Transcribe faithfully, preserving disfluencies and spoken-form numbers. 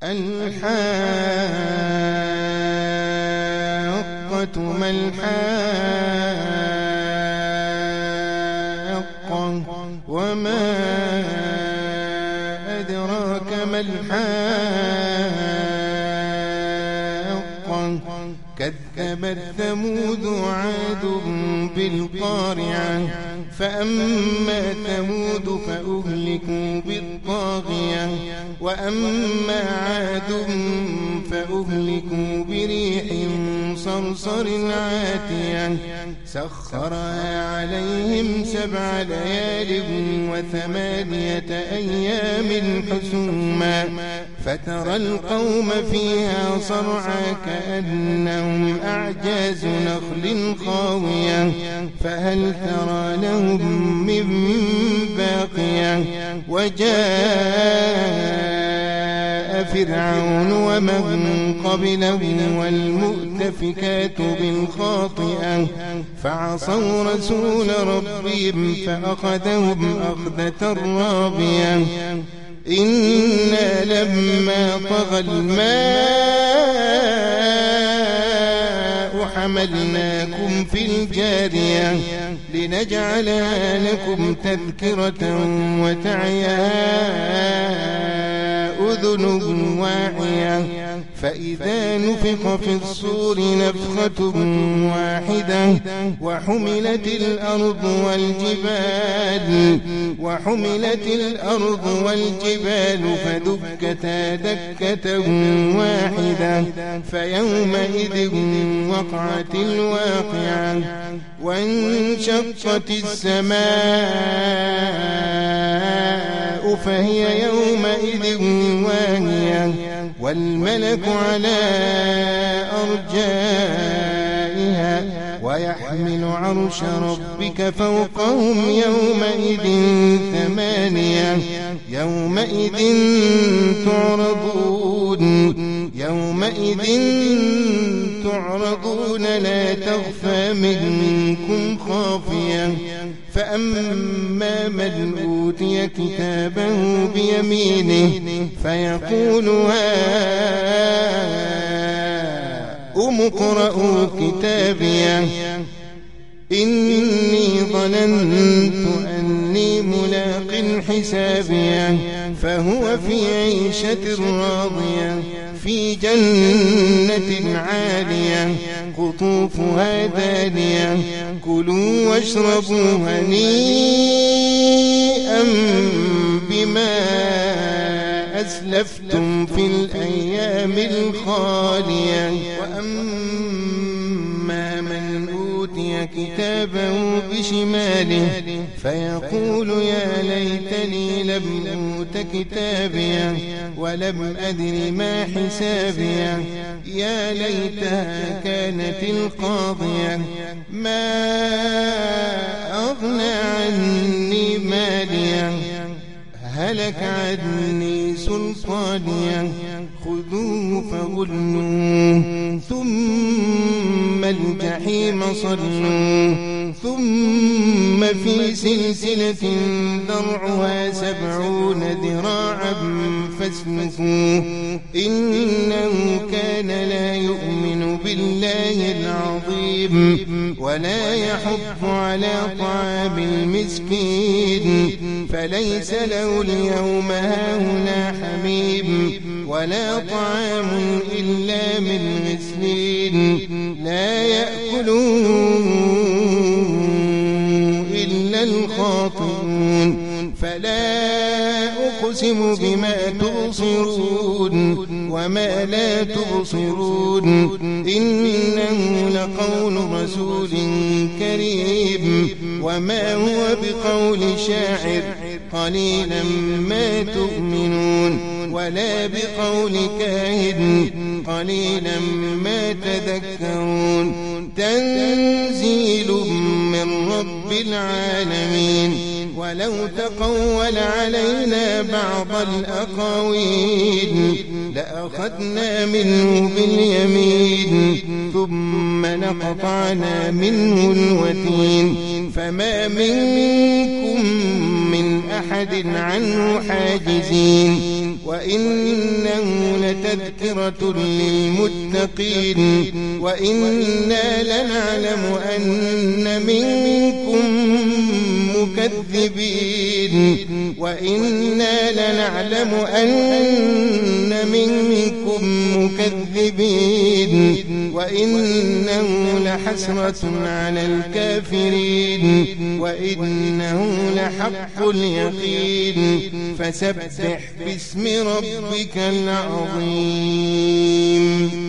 الحاقة ما الحاقة وما أدراك ما الحاقة كذبت ثمود وعاد بالقارعة فأما ثمود فأهلكوا بالطاغية وأما عاد فأهلكوا بريح صرصر عاتية سخرها عليهم سبع ليال وثمانية أيام حسوما فترى القوم فيها صرعى كأنهم أعجاز نخل خاوية فهل ترى لهم من باقية وجاء فرعون ومن قبله والمؤتفكات بالخاطئة فعصوا رسول ربهم فأخذهم أخذة رابية إنا لما طغى الماء حملناكم في الجارية لنجعلها لكم تذكرة وتعيها أذن واعية فإذا نفخ في الصور نفخة واحدة وحملت الأرض والجبال وحملت الأرض والجبال فدكتا دكة واحدة فيومئذ وقعت الواقعة وانشقت السماء فهي يومئذ واهية والملك على أرجائها ويحمل عرش ربك فوقهم يومئذ ثمانية يومئذ تعرضون يومئذ تعرضون لا تخفى منكم خافية فأما من أوتي كتابه بيمينه فيقول هاؤم اقرءوا كتابيه إني ظننت أني ملاق حسابيه فهو في عيشة راضية في جنة عالية قطوفها دانية كلوا واشربوا هنيئا بما أسلفتم في الأيام الخالية وأما من أوتي كتابه بشماله فيقول يا ليتني لم أوت كتابيه ولم أدر ما حسابيه يا ليتها كانت القاضية ما أغنى عني ماليه هلك عني سلطانيه خذوه فغلوه ثم الجحيم صلوه ثم في سلسلة ذرعها سبعون ذراعا فاسلكوه إنه كان لا يؤمن بالله العظيم ولا يحض على طعام المسكين فليس له اليوم هاهنا حميم ولا طعام إلا من غسلين لا يأكله إلا الخاطئون فلا أقسم بما تبصرون وما لا تبصرون إنه لقول رسول كريم وما هو بقول شاعر قليلا ما تؤمنون ولا بقول كاهن قليلا ما تذكرون تنزيل من رب العالمين ولو تقول علينا بعض الأقاويل لأخذنا منه باليمين ثم لقطعنا منه الوتين فما منكم من أحد عنه حاجزين وإنه لتذكرة للمتقين وإنا لنعلم أن منكم مكذبين وإنا لنعلم أن منكم مكذبين وإنه لحسرة على الكافرين وإنه لحق اليقين فسبح باسم ربك العظيم.